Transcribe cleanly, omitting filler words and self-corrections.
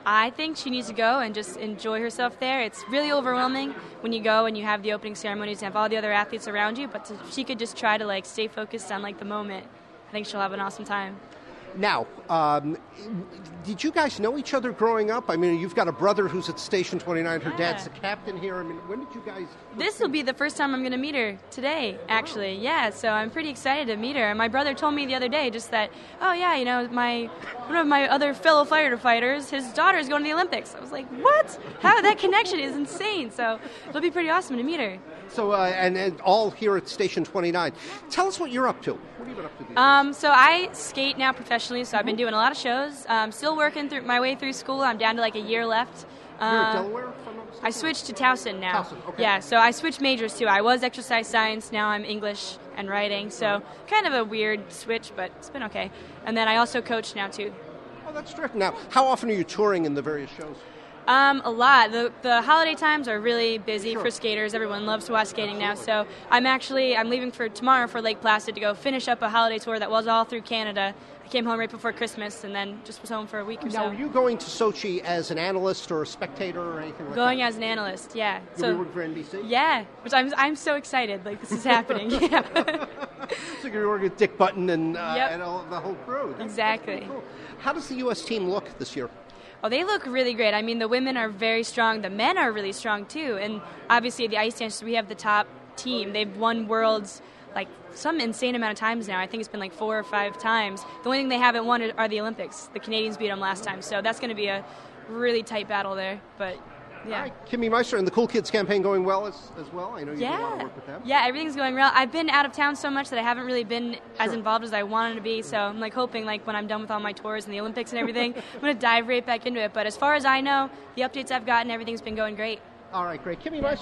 I think she needs to go and just enjoy herself there. It's really overwhelming when you go and you have the opening ceremonies and have all the other athletes around you, but she could just try to stay focused on the moment. I think she'll have an awesome time. Now, did you guys know each other growing up? I mean, you've got a brother who's at Station 29. Her dad's the captain here. I mean, when did you guys... This will be the first time I'm going to meet her today, actually. Yeah, so I'm pretty excited to meet her. And my brother told me the other day just that, one of my other fellow firefighters, his daughter's going to the Olympics. I was like, what? How? That connection is insane. So it'll be pretty awesome to meet her. So, and all here at Station 29. Tell us what you're up to. What have you been up to these days? So I skate now professionally, so I've been doing a lot of shows. Still working through my way through school. I'm down to a year left. You're at Delaware? If I'm not mistaken? I switched to Towson now. Towson, okay. Yeah, so I switched majors too. I was exercise science, now I'm English and writing, so kind of a weird switch, but it's been okay. And then I also coach now too. Oh, that's terrific. Now, how often are you touring in the various shows? A lot. The holiday times are really busy for skaters. Everyone loves to watch skating now. So I'm leaving for tomorrow for Lake Placid to go finish up a holiday tour that was all through Canada. I came home right before Christmas and then just was home for a week or so. Now, are you going to Sochi as an analyst or a spectator or anything like that? Going as an analyst, yeah. You'll be working for NBC? Yeah, which I'm so excited. This is happening. Yeah. So you're working with Dick Button and the whole crew. Exactly. Cool. How does the U.S. team look this year? Oh, they look really great. I mean, the women are very strong. The men are really strong, too. And obviously, the ice dancers, we have the top team. They've won worlds, some insane amount of times now. I think it's been 4 or 5 times. The only thing they haven't won are the Olympics. The Canadians beat them last time. So that's going to be a really tight battle there. But, yeah. All right. Kimmy Meister and the Cool Kids campaign going well as well? I know you do a lot of work with them. Yeah, everything's going well. I've been out of town so much that I haven't really been as involved as I wanted to be. So I'm hoping when I'm done with all my tours and the Olympics and everything, I'm going to dive right back into it. But as far as I know, the updates I've gotten, everything's been going great. All right, great. Kimmy Meister.